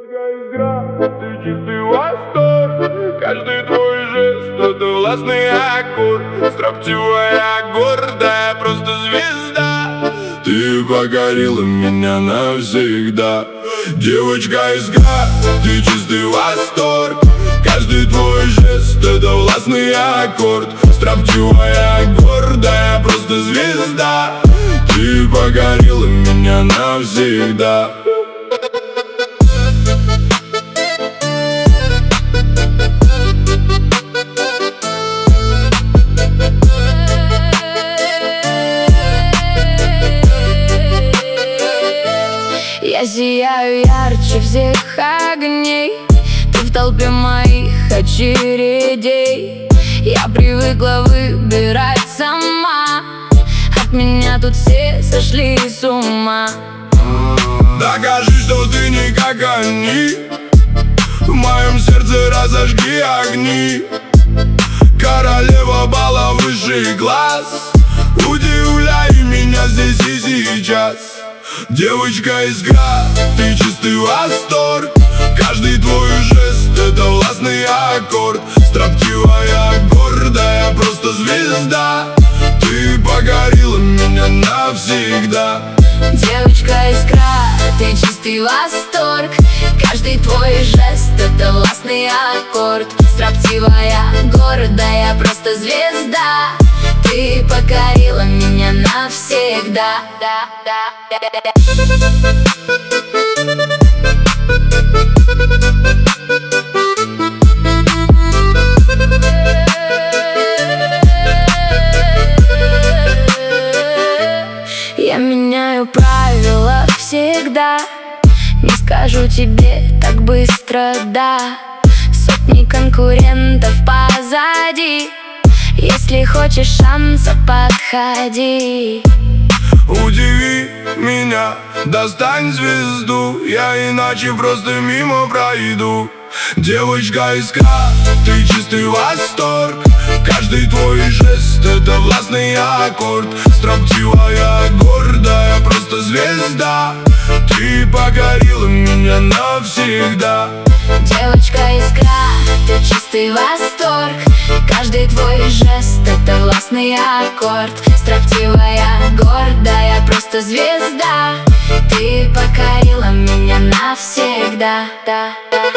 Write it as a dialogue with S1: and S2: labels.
S1: Игра, ты чистый восторг. Каждый твой жест — это властный аккорд. Строптивая, гордая, просто звезда. Ты покорила меня навсегда. Девочка из гор, ты чистый восторг. Каждый твой жест — это властный аккорд. Строптивая, гордая, просто звезда. Ты покорила меня навсегда.
S2: Я сияю ярче всех огней, ты в толпе моих очередей. Я привыкла выбирать сама, от меня тут все сошли с ума.
S1: Докажи, что ты не как они, в моем сердце разожги огни. Королева бала, высший класс, удивляй меня здесь и сейчас. Девочка из гор, ты чистый восторг. Каждый твой жест — это властный аккорд. Строптивая, гордая, просто звезда. Ты покорила меня навсегда.
S2: Девочка искра, ты чистый восторг. Каждый твой жест — это властный аккорд. Строптивая, гордая, просто звезда. Ты покорила меня навсегда. Я меняю правила всегда. Не скажу тебе так быстро, да. Сотни конкурентов позади. Если хочешь шанса, подходи.
S1: Удиви меня, достань звезду, я иначе просто мимо пройду. Девочка искра, ты чистый восторг. Каждый твой жест — это властный аккорд. Строптивая, гордая, просто звезда. Ты покорила меня навсегда.
S2: Девочка искра, ты чистый восторг. Каждый твой жест — это властный аккорд. Строптивая, гордая, просто звезда. Ты покорила меня навсегда.